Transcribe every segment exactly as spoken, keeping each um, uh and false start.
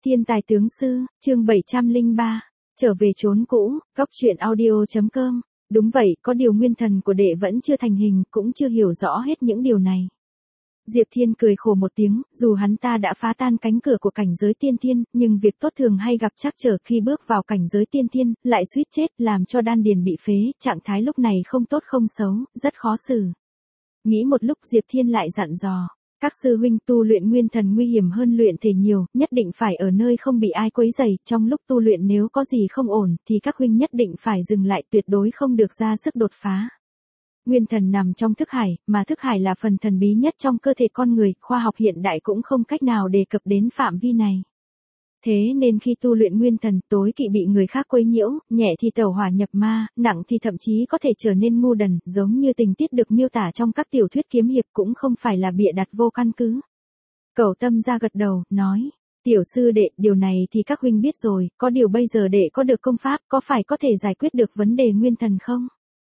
Thiên tài tướng sư, chương bảy trăm lẻ ba, trở về chốn cũ, góc truyện audio.com. Đúng vậy, có điều nguyên thần của đệ vẫn chưa thành hình, cũng chưa hiểu rõ hết những điều này. Diệp Thiên cười khổ một tiếng, dù hắn ta đã phá tan cánh cửa của cảnh giới tiên thiên, nhưng việc tốt thường hay gặp trắc trở khi bước vào cảnh giới tiên thiên, lại suýt chết, làm cho đan điền bị phế, trạng thái lúc này không tốt không xấu, rất khó xử. Nghĩ một lúc Diệp Thiên lại dặn dò. Các sư huynh, tu luyện nguyên thần nguy hiểm hơn luyện thể nhiều, nhất định phải ở nơi không bị ai quấy rầy, trong lúc tu luyện nếu có gì không ổn, thì các huynh nhất định phải dừng lại, tuyệt đối không được ra sức đột phá. Nguyên thần nằm trong thức hải, mà thức hải là phần thần bí nhất trong cơ thể con người, khoa học hiện đại cũng không cách nào đề cập đến phạm vi này. Thế nên khi tu luyện nguyên thần, tối kỵ bị người khác quấy nhiễu, nhẹ thì tẩu hỏa nhập ma, nặng thì thậm chí có thể trở nên ngu đần, giống như tình tiết được miêu tả trong các tiểu thuyết kiếm hiệp, cũng không phải là bịa đặt vô căn cứ. Cẩu Tâm ra gật đầu, nói, tiểu sư đệ, điều này thì các huynh biết rồi, có điều bây giờ đệ có được công pháp, có phải có thể giải quyết được vấn đề nguyên thần không?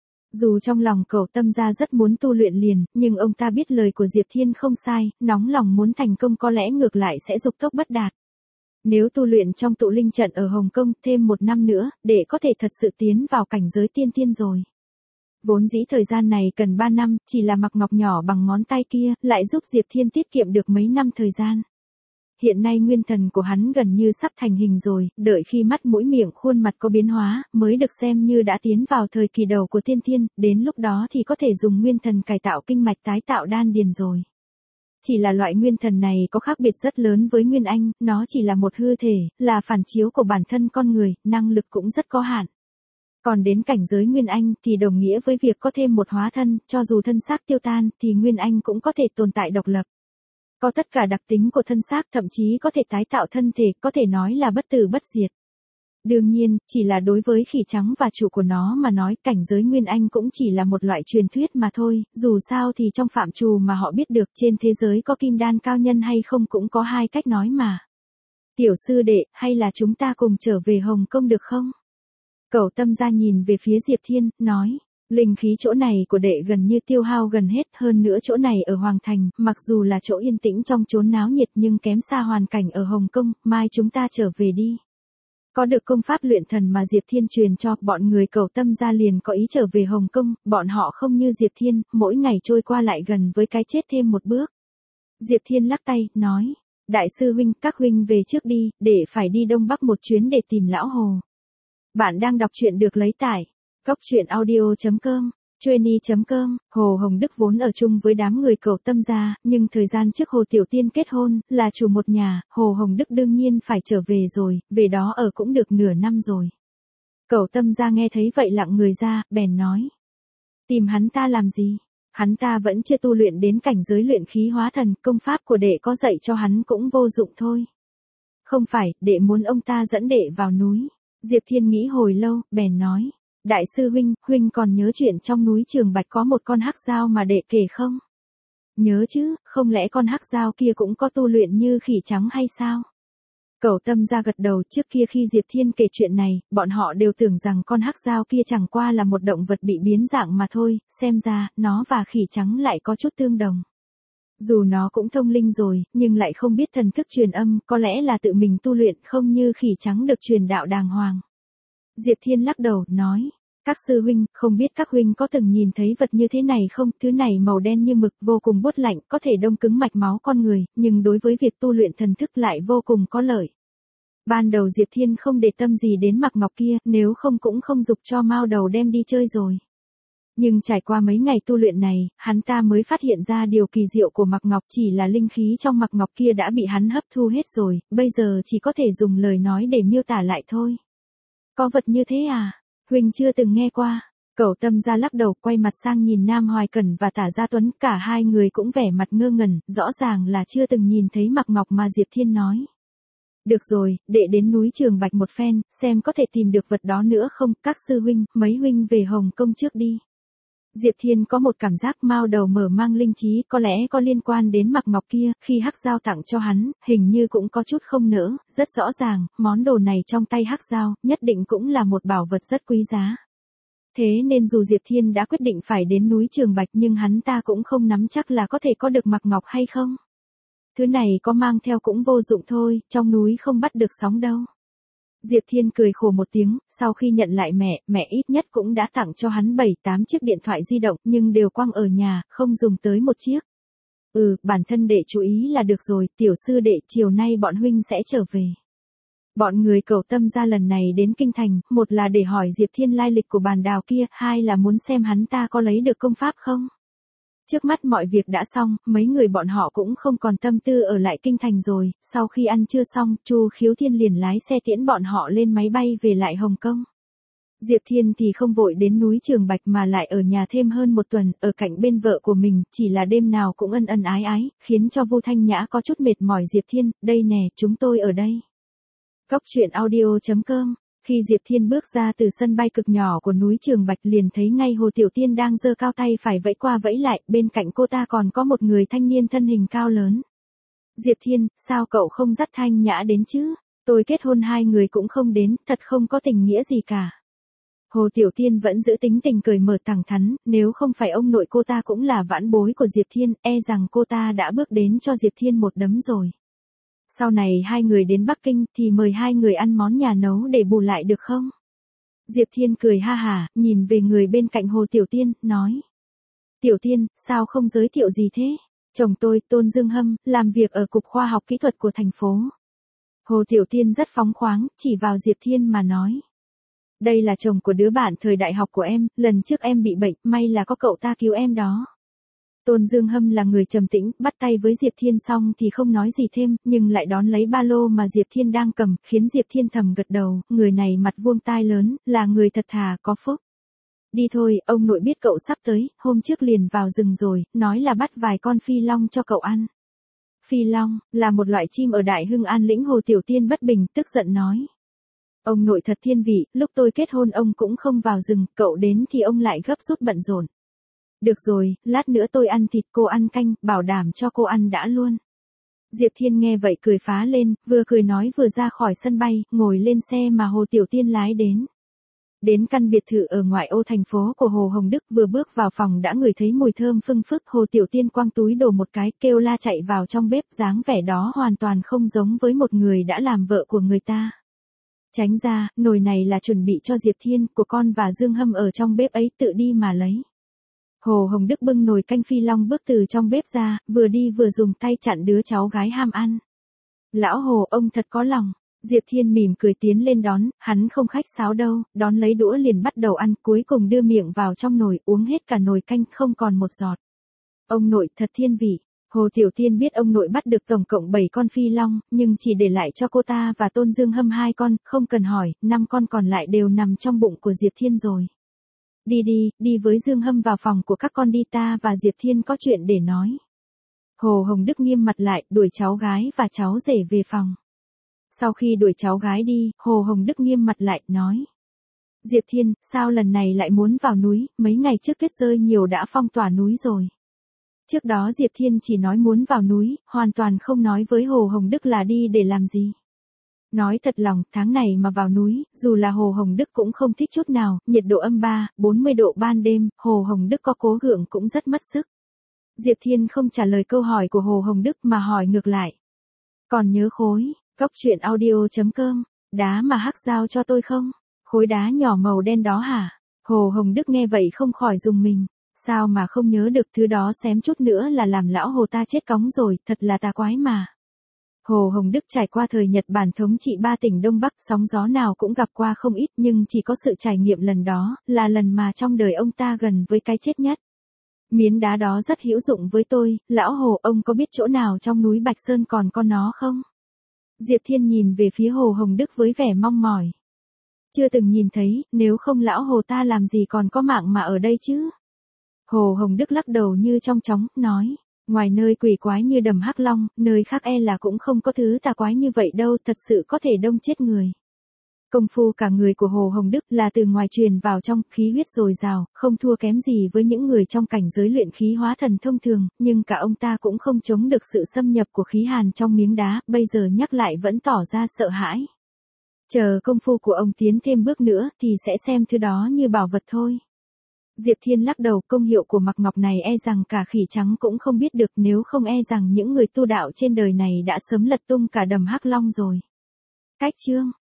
Dù trong lòng Cẩu Tâm ra rất muốn tu luyện liền, nhưng ông ta biết lời của Diệp Thiên không sai, nóng lòng muốn thành công có lẽ ngược lại sẽ dục tốc bất đạt. Nếu tu luyện trong tụ linh trận ở Hồng Kông thêm một năm nữa, để có thể thật sự tiến vào cảnh giới tiên tiên rồi. Vốn dĩ thời gian này cần ba năm, chỉ là mặc ngọc nhỏ bằng ngón tay kia, lại giúp Diệp Thiên tiết kiệm được mấy năm thời gian. Hiện nay nguyên thần của hắn gần như sắp thành hình rồi, đợi khi mắt mũi miệng khuôn mặt có biến hóa, mới được xem như đã tiến vào thời kỳ đầu của tiên thiên, đến lúc đó thì có thể dùng nguyên thần cải tạo kinh mạch tái tạo đan điền rồi. Chỉ là loại nguyên thần này có khác biệt rất lớn với Nguyên Anh, nó chỉ là một hư thể, là phản chiếu của bản thân con người, năng lực cũng rất có hạn. Còn đến cảnh giới Nguyên Anh thì đồng nghĩa với việc có thêm một hóa thân, cho dù thân xác tiêu tan thì Nguyên Anh cũng có thể tồn tại độc lập. Có tất cả đặc tính của thân xác, thậm chí có thể tái tạo thân thể, có thể nói là bất tử bất diệt. Đương nhiên, chỉ là đối với khỉ trắng và chủ của nó mà nói, cảnh giới Nguyên Anh cũng chỉ là một loại truyền thuyết mà thôi, dù sao thì trong phạm trù mà họ biết được, trên thế giới có kim đan cao nhân hay không cũng có hai cách nói mà. Tiểu sư đệ, hay là chúng ta cùng trở về Hồng Kông được không? Cẩu Tâm ra nhìn về phía Diệp Thiên, nói, linh khí chỗ này của đệ gần như tiêu hao gần hết, hơn nữa chỗ này ở Hoàng Thành, mặc dù là chỗ yên tĩnh trong chốn náo nhiệt nhưng kém xa hoàn cảnh ở Hồng Kông, mai chúng ta trở về đi. Có được công pháp luyện thần mà Diệp Thiên truyền cho, bọn người Cẩu Tâm ra liền có ý trở về Hồng Kông, bọn họ không như Diệp Thiên, mỗi ngày trôi qua lại gần với cái chết thêm một bước. Diệp Thiên lắc tay, nói, đại sư huynh, các huynh về trước đi, để phải đi Đông Bắc một chuyến để tìm lão Hồ. Bạn đang đọc truyện được lấy tải, góc truyện audio.com. Trueny chấm com, Hồ Hồng Đức vốn ở chung với đám người Cẩu Tâm gia, nhưng thời gian trước Hồ Tiểu Tiên kết hôn, là chủ một nhà, Hồ Hồng Đức đương nhiên phải trở về rồi, về đó ở cũng được nửa năm rồi. Cẩu Tâm gia nghe thấy vậy lặng người ra, bèn nói. Tìm hắn ta làm gì? Hắn ta vẫn chưa tu luyện đến cảnh giới luyện khí hóa thần, công pháp của đệ có dạy cho hắn cũng vô dụng thôi. Không phải, đệ muốn ông ta dẫn đệ vào núi. Diệp Thiên nghĩ hồi lâu, bèn nói. Đại sư huynh, huynh còn nhớ chuyện trong núi Trường Bạch có một con hắc dao mà đệ kể không? Nhớ chứ, không lẽ con hắc dao kia cũng có tu luyện như khỉ trắng hay sao? Cẩu Tâm ra gật đầu, trước kia khi Diệp Thiên kể chuyện này, bọn họ đều tưởng rằng con hắc dao kia chẳng qua là một động vật bị biến dạng mà thôi, xem ra, nó và khỉ trắng lại có chút tương đồng. Dù nó cũng thông linh rồi, nhưng lại không biết thần thức truyền âm, có lẽ là tự mình tu luyện, không như khỉ trắng được truyền đạo đàng hoàng. Diệp Thiên lắc đầu, nói, các sư huynh, không biết các huynh có từng nhìn thấy vật như thế này không, thứ này màu đen như mực, vô cùng buốt lạnh, có thể đông cứng mạch máu con người, nhưng đối với việc tu luyện thần thức lại vô cùng có lợi. Ban đầu Diệp Thiên không để tâm gì đến mặc ngọc kia, nếu không cũng không dục cho Mao Đầu đem đi chơi rồi. Nhưng trải qua mấy ngày tu luyện này, hắn ta mới phát hiện ra điều kỳ diệu của mặc ngọc, chỉ là linh khí trong mặc ngọc kia đã bị hắn hấp thu hết rồi, bây giờ chỉ có thể dùng lời nói để miêu tả lại thôi. Có vật như thế à? Huynh chưa từng nghe qua. Cẩu Tâm ra lắc đầu, quay mặt sang nhìn Nam Hoài Cẩn và Tả Gia Tuấn, cả hai người cũng vẻ mặt ngơ ngẩn, rõ ràng là chưa từng nhìn thấy mặc ngọc mà Diệp Thiên nói. Được rồi, đệ đến núi Trường Bạch một phen, xem có thể tìm được vật đó nữa không, các sư huynh, mấy huynh về Hồng Kông trước đi. Diệp Thiên có một cảm giác Mao Đầu mở mang linh trí, có lẽ có liên quan đến mặc ngọc kia, khi hắc dao tặng cho hắn, hình như cũng có chút không nỡ, rất rõ ràng, món đồ này trong tay hắc dao, nhất định cũng là một bảo vật rất quý giá. Thế nên dù Diệp Thiên đã quyết định phải đến núi Trường Bạch nhưng hắn ta cũng không nắm chắc là có thể có được mặc ngọc hay không. Thứ này có mang theo cũng vô dụng thôi, trong núi không bắt được sóng đâu. Diệp Thiên cười khổ một tiếng, sau khi nhận lại mẹ, mẹ ít nhất cũng đã tặng cho hắn bảy tám chiếc điện thoại di động, nhưng đều quăng ở nhà, không dùng tới một chiếc. Ừ, bản thân đệ chú ý là được rồi, tiểu sư đệ, chiều nay bọn huynh sẽ trở về. Bọn người Cẩu Tâm ra lần này đến kinh thành, một là để hỏi Diệp Thiên lai lịch của bàn đào kia, hai là muốn xem hắn ta có lấy được công pháp không. Trước mắt mọi việc đã xong, mấy người bọn họ cũng không còn tâm tư ở lại kinh thành rồi, sau khi ăn trưa xong, Chu Khiếu Thiên liền lái xe tiễn bọn họ lên máy bay về lại Hồng Kông. Diệp Thiên thì không vội đến núi Trường Bạch mà lại ở nhà thêm hơn một tuần, ở cạnh bên vợ của mình, chỉ là đêm nào cũng ân ân ái ái, khiến cho Vu Thanh Nhã có chút mệt mỏi. Diệp Thiên, đây nè, chúng tôi ở đây. Cóc truyện audio chấm com. Khi Diệp Thiên bước ra từ sân bay cực nhỏ của núi Trường Bạch liền thấy ngay Hồ Tiểu Tiên đang giơ cao tay phải vẫy qua vẫy lại, bên cạnh cô ta còn có một người thanh niên thân hình cao lớn. Diệp Thiên, sao cậu không dắt Thanh Nhã đến chứ? Tôi kết hôn hai người cũng không đến, thật không có tình nghĩa gì cả. Hồ Tiểu Tiên vẫn giữ tính tình cởi mở thẳng thắn, nếu không phải ông nội cô ta cũng là vãn bối của Diệp Thiên, e rằng cô ta đã bước đến cho Diệp Thiên một đấm rồi. Sau này hai người đến Bắc Kinh thì mời hai người ăn món nhà nấu để bù lại được không? Diệp Thiên cười ha hả, nhìn về người bên cạnh Hồ Tiểu Tiên, nói. Tiểu Tiên, sao không giới thiệu gì thế? Chồng tôi, Tôn Dương Hâm, làm việc ở Cục Khoa học Kỹ thuật của thành phố. Hồ Tiểu Tiên rất phóng khoáng, chỉ vào Diệp Thiên mà nói. Đây là chồng của đứa bạn thời đại học của em, lần trước em bị bệnh, may là có cậu ta cứu em đó. Tôn Dương Hâm là người trầm tĩnh, bắt tay với Diệp Thiên xong thì không nói gì thêm, nhưng lại đón lấy ba lô mà Diệp Thiên đang cầm, khiến Diệp Thiên thầm gật đầu, người này mặt vuông tai lớn, là người thật thà, có phúc. Đi thôi, ông nội biết cậu sắp tới, hôm trước liền vào rừng rồi, nói là bắt vài con phi long cho cậu ăn. Phi long, là một loại chim ở Đại Hưng An Lĩnh. Hồ Tiểu Tiên bất bình, tức giận nói. Ông nội thật thiên vị, lúc tôi kết hôn ông cũng không vào rừng, cậu đến thì ông lại gấp rút bận rộn. Được rồi, lát nữa tôi ăn thịt, cô ăn canh, bảo đảm cho cô ăn đã luôn. Diệp Thiên nghe vậy cười phá lên, vừa cười nói vừa ra khỏi sân bay, ngồi lên xe mà Hồ Tiểu Tiên lái đến. Đến căn biệt thự ở ngoại ô thành phố của Hồ Hồng Đức, vừa bước vào phòng đã ngửi thấy mùi thơm phưng phức. Hồ Tiểu Tiên quăng túi đồ một cái, kêu la chạy vào trong bếp, dáng vẻ đó hoàn toàn không giống với một người đã làm vợ của người ta. Tránh ra, nồi này là chuẩn bị cho Diệp Thiên, của con và Dương Hâm ở trong bếp ấy, tự đi mà lấy. Hồ Hồng Đức bưng nồi canh phi long bước từ trong bếp ra, vừa đi vừa dùng tay chặn đứa cháu gái ham ăn. Lão Hồ, ông thật có lòng. Diệp Thiên mỉm cười tiến lên đón, hắn không khách sáo đâu, đón lấy đũa liền bắt đầu ăn, cuối cùng đưa miệng vào trong nồi, uống hết cả nồi canh không còn một giọt. Ông nội thật thiên vị. Hồ Tiểu Tiên biết ông nội bắt được tổng cộng bảy con phi long, nhưng chỉ để lại cho cô ta và Tôn Dương Hâm hai con, không cần hỏi, năm con còn lại đều nằm trong bụng của Diệp Thiên rồi. Đi đi, đi với Dương Hâm vào phòng của các con đi, ta và Diệp Thiên có chuyện để nói. Hồ Hồng Đức nghiêm mặt lại, đuổi cháu gái và cháu rể về phòng. Sau khi đuổi cháu gái đi, Hồ Hồng Đức nghiêm mặt lại, nói. Diệp Thiên, sao lần này lại muốn vào núi, mấy ngày trước tuyết rơi nhiều đã phong tỏa núi rồi. Trước đó Diệp Thiên chỉ nói muốn vào núi, hoàn toàn không nói với Hồ Hồng Đức là đi để làm gì. Nói thật lòng, tháng này mà vào núi, dù là Hồ Hồng Đức cũng không thích chút nào, nhiệt độ âm ba, bốn mươi độ ban đêm, Hồ Hồng Đức có cố gượng cũng rất mất sức. Diệp Thiên không trả lời câu hỏi của Hồ Hồng Đức mà hỏi ngược lại. Còn nhớ khối, cóc truyện audio chấm com, đá mà hắc giao cho tôi không? Khối đá nhỏ màu đen đó hả? Hồ Hồng Đức nghe vậy không khỏi rùng mình. Sao mà không nhớ được, thứ đó xém chút nữa là làm lão Hồ ta chết cóng rồi, thật là tà quái mà. Hồ Hồng Đức trải qua thời Nhật Bản thống trị ba tỉnh Đông Bắc, sóng gió nào cũng gặp qua không ít, nhưng chỉ có sự trải nghiệm lần đó, là lần mà trong đời ông ta gần với cái chết nhất. Miếng đá đó rất hữu dụng với tôi, lão Hồ, ông có biết chỗ nào trong núi Bạch Sơn còn có nó không? Diệp Thiên nhìn về phía Hồ Hồng Đức với vẻ mong mỏi. Chưa từng nhìn thấy, nếu không lão Hồ ta làm gì còn có mạng mà ở đây chứ? Hồ Hồng Đức lắc đầu như trong chóng, nói. Ngoài nơi quỷ quái như đầm Hắc Long, nơi khác e là cũng không có thứ tà quái như vậy đâu, thật sự có thể đông chết người. Công phu cả người của Hồ Hồng Đức là từ ngoài truyền vào trong, khí huyết dồi dào, không thua kém gì với những người trong cảnh giới luyện khí hóa thần thông thường, nhưng cả ông ta cũng không chống được sự xâm nhập của khí hàn trong miếng đá, bây giờ nhắc lại vẫn tỏ ra sợ hãi. Chờ công phu của ông tiến thêm bước nữa thì sẽ xem thứ đó như bảo vật thôi. Diệp Thiên lắc đầu, công hiệu của mặc ngọc này e rằng cả khỉ trắng cũng không biết được, nếu không e rằng những người tu đạo trên đời này đã sớm lật tung cả đầm Hắc Long rồi. Cách chương